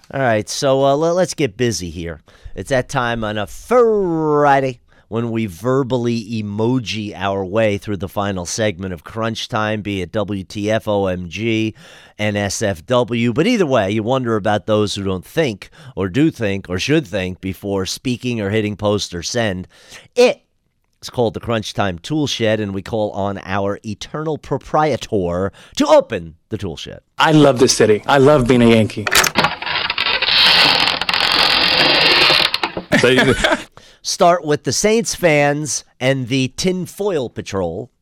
All right, so let's get busy here. It's that time on a Friday when we verbally emoji our way through the final segment of Crunch Time, be it WTF, OMG, NSFW. But either way, you wonder about those who don't think or do think or should think before speaking or hitting post or send. It's called the Crunch Time Tool Shed, and we call on our eternal proprietor to open the tool shed. I love this city. I love being a Yankee. Start with the Saints fans and the Tinfoil Patrol.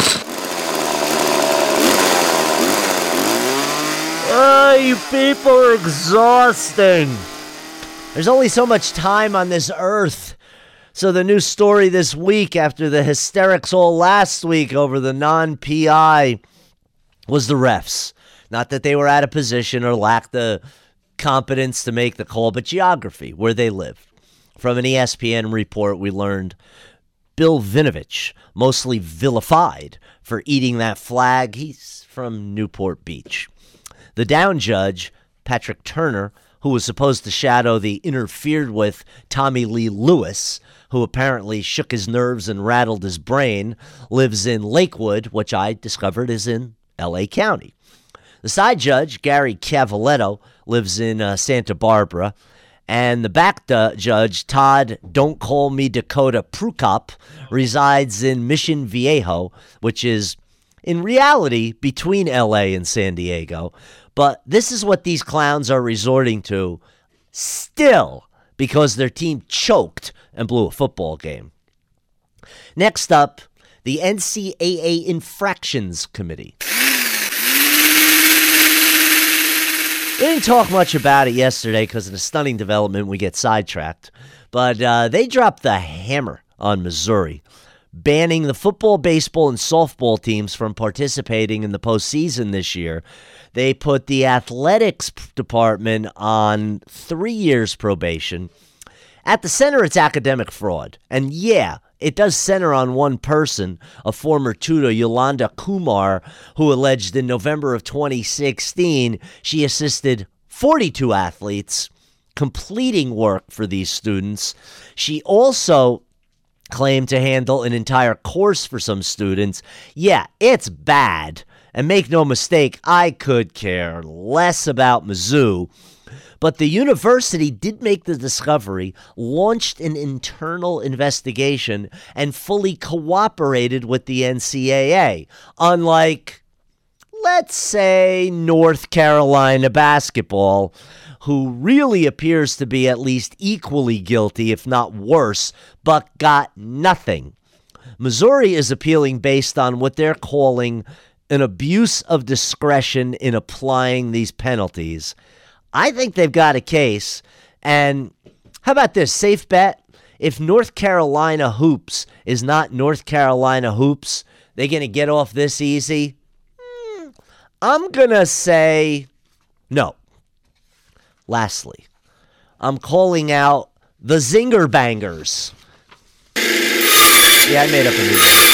Oh, you people are exhausting. There's only so much time on this earth. So the new story this week after the hysterics all last week over the non-PI was the refs. Not that they were out of position or lacked the competence to make the call, but geography, where they lived. From an ESPN report, we learned Bill Vinovich, mostly vilified for eating that flag. He's from Newport Beach. The down judge, Patrick Turner, who was supposed to shadow the interfered with Tommy Lee Lewis, who apparently shook his nerves and rattled his brain, lives in Lakewood, which I discovered is in L.A. County. The side judge, Gary Cavaletto, lives in Santa Barbara. And the back judge, Todd Don't Call Me Dakota Prukop, resides in Mission Viejo, which is in reality between L.A. and San Diego. But this is what these clowns are resorting to still because their team choked and blew a football game. Next up, the NCAA Infractions Committee. We didn't talk much about it yesterday because of the stunning development. We get sidetracked. But they dropped the hammer on Missouri, banning the football, baseball, and softball teams from participating in the postseason this year. They put the athletics department on 3 years probation. At the center, it's academic fraud. And yeah, it does center on one person, a former tutor, Yolanda Kumar, who alleged in November of 2016 she assisted 42 athletes completing work for these students. She also claimed to handle an entire course for some students. Yeah, it's bad. And make no mistake, I could care less about Mizzou. But the university did make the discovery, launched an internal investigation, and fully cooperated with the NCAA. Unlike, let's say, North Carolina basketball, who really appears to be at least equally guilty, if not worse, but got nothing. Missouri is appealing based on what they're calling an abuse of discretion in applying these penalties. I think they've got a case. And how about this? Safe bet. If North Carolina hoops is not North Carolina hoops, they're going to get off this easy? I'm going to say no. Lastly, I'm calling out the Zinger Bangers. Yeah, I made up a new one.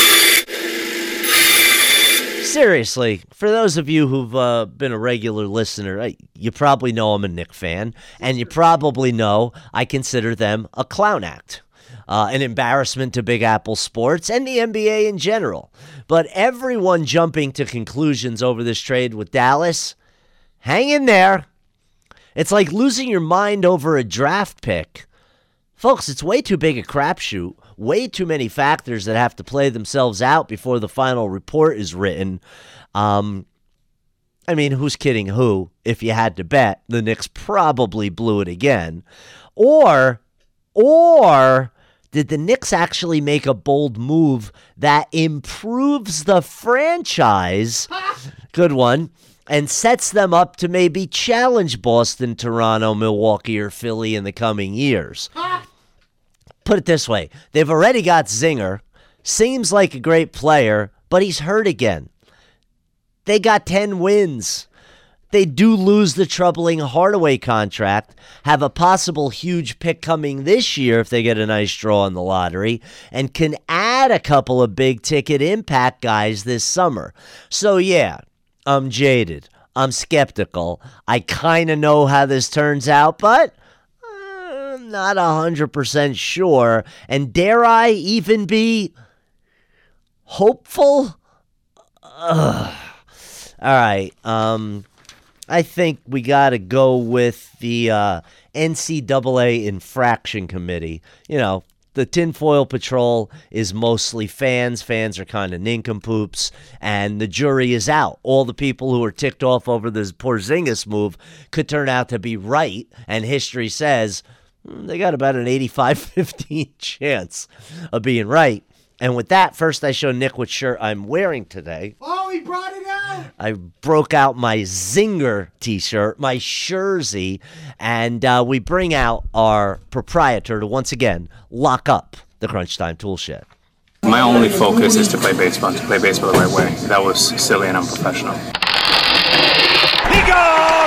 Seriously, for those of you who've been a regular listener, you probably know I'm a Knick fan, and you probably know I consider them a clown act, an embarrassment to Big Apple sports and the NBA in general. But everyone jumping to conclusions over this trade with Dallas, hang in there. It's like losing your mind over a draft pick. Folks, it's way too big a crapshoot. Way too many factors that have to play themselves out before the final report is written. I mean, who's kidding who? If you had to bet, the Knicks probably blew it again. Or did the Knicks actually make a bold move that improves the franchise? Good one. And sets them up to maybe challenge Boston, Toronto, Milwaukee, or Philly in the coming years. Put it this way. They've already got Zinger. Seems like a great player, but he's hurt again. They got 10 wins. They do lose the troubling Hardaway contract, have a possible huge pick coming this year if they get a nice draw in the lottery, and can add a couple of big-ticket impact guys this summer. So, yeah, I'm jaded. I'm skeptical. I kind of know how this turns out, but I'm not 100% sure. And dare I even be hopeful? All right. I think we got to go with the NCAA infraction committee. You know, the tinfoil patrol is mostly fans. Fans are kind of nincompoops, and the jury is out. All the people who are ticked off over this Porzingis move could turn out to be right, and history says they got about an 85-15 chance of being right. And with that, first I show Nick what shirt I'm wearing today. Oh, he brought it out! I broke out my Zinger t-shirt, my Jersey, and we bring out our proprietor to once again lock up the Crunch Time Tool Shed. My only focus is to play baseball the right way. That was silly and unprofessional. He goes!